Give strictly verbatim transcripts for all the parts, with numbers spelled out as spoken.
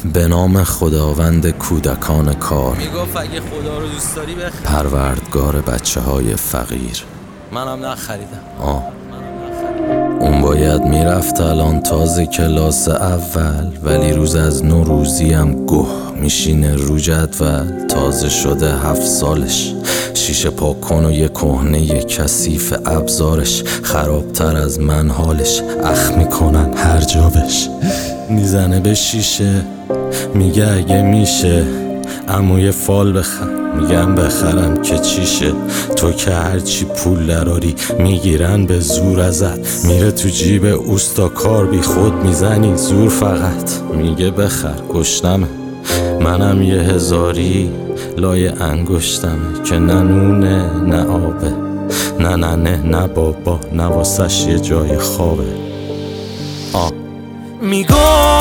به نام خداوند کودکان کار، میگفت اگه خدا رو دوست داری بخر. پروردگار بچه های فقیر. منم نخریدم. آه اون باید میرفت الان تازه کلاس اول، ولی روز از نو روزی هم گوه میشینه رو جدول. تازه شده هفت سالش، شیشه پاک کن و یه کهنه یه کثیف ابزارش. خرابتر از من حالش، اخ میکنن هر جا بش. میزنه به شیشه میگه اگه میشه امو یه فال بخر. میگم بخرم که چیشه، تو که هرچی پول دراری میگیرن به زور ازت. میره تو جیب اوستا کار بی خود میزنی زور فقط. میگه بخر گشتمه، منم یه هزاری لای انگشتمه که نه نونه نه آبه، نه نه نه نه بابا، نه واسش یه جای خوابه. آه میگفت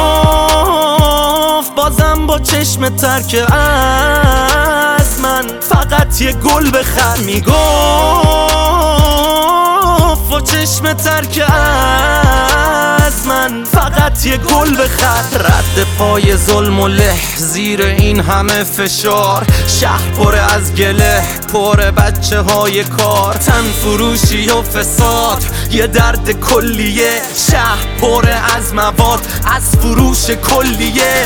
بازم با چشم ترک از من فقط یه گل بخر. میگفت با چشم ترک از من فقط یه گل بخر. رد پای ظلم و له زیر این همه فشار، شهر پر از گله پر بچه های کار. تن فروشی و فساد یه درد کلیه، شهر پر از مواد از فروش کلیه.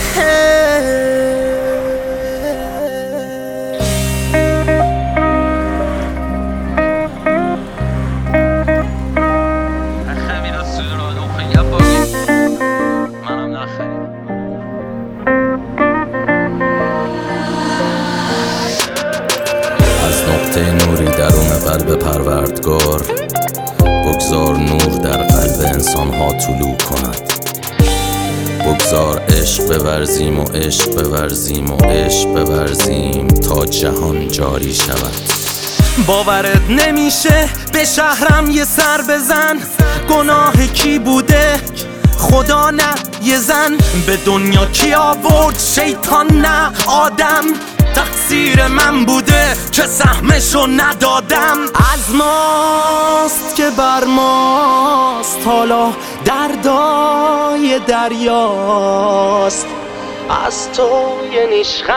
نوری درون قلب پروردگار، بگذار نور در قلب انسان ها طلوع کند. بگذار عشق بورزیم و عشق بورزیم و عشق بورزیم تا جهان جاری شود. باورت نمیشه به شهرم یه سر بزن، گناه کی بوده خدا نه یه زن. به دنیا کی آورد شیطان نه آدم، تقصیر من بوده که سهمشو ندادم. از ماست که بر ماست حالا دردای دریاست. از تو یه نیشخند،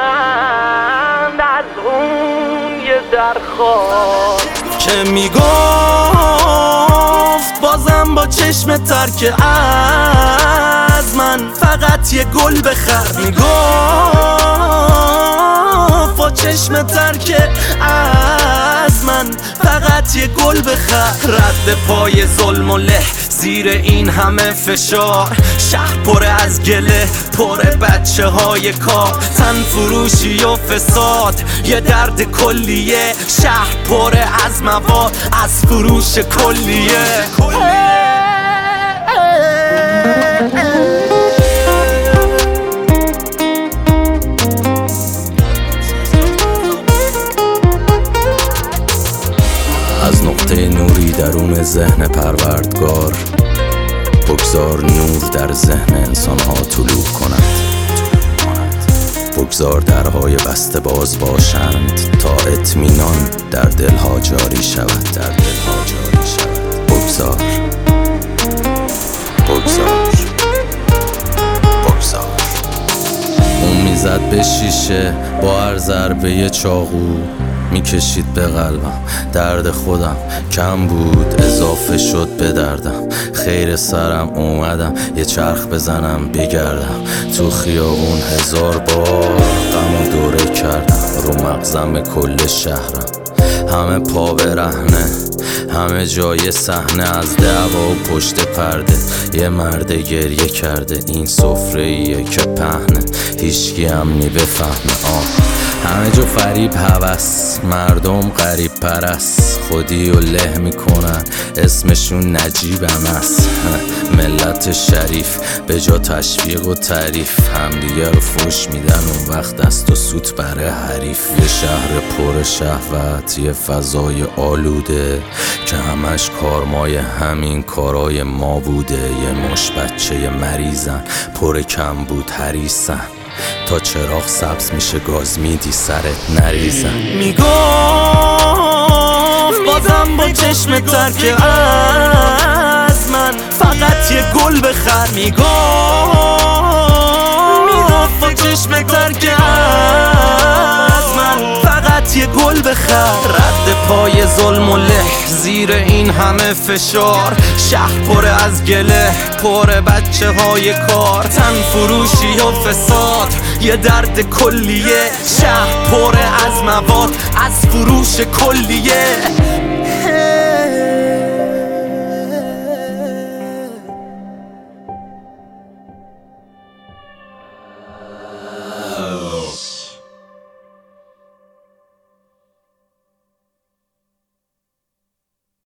از اون یه درخواست. که میگفت بازم با چشم ترک از من فقط یه گل بخر. میگفت با چشم ترک از من فقط یه گل بخر. رد پای ظلم و له زیر این همه فشار، شهر پر از گله پر بچه های کار. تن فروشی و فساد یه درد کلیه، شهر پر از مواد از فروش کلیه. از نقطه نوری درون ذهن پروردگار، بگذار نور در ذهن انسان ها طلوع کند. بگذار درهای بسته باز باشند تا اطمینان در دلها جاری شود. در دلها جاری شود. بگذار بگذار بگذار. اون میزد به شیشه با هر ضربه چاقو، میکشید به قلبم. درد خودم کم بود اضافه شد به دردم. خیر سرم اومدم یه چرخ بزنم بگردم. تو خیابون هزار بار غم و دوره کردم. رو مغزم کل شهرم همه پا برهنه، همه جای صحنه از دعوا و پشت پرده. یه مرد گریه کرده، این سفره ایه که پهنه، هیچکی هم نی بفهمه. آه همه جو فریب هوس، مردم غریب پرست، خودی و له میکنن اسمشون نجیبم است. ملت شریف به جا تشویق و تعریف، همدیگه رو فوش میدن اون وقت دست و سوت برای حریف. یه شهر پر شهوت، یه فضای آلوده که همش کارمای همین کارای ما بوده. یه مش بچه مریضن پر کم بود حریصن، تا چراغ سبز میشه گاز میدی سرت نریزن. میگفت بازم با چشم ترک از من فقط یه گل بخر. میگفت چشم ترک از من فقط یه گل بخر. رد پای ظلم و له زیر این همه فشار، شهر پر از گله پر بچه های کار، تن فروشی و فساد یه درد کلیه، شهر پر از مواد از فروش کلیه.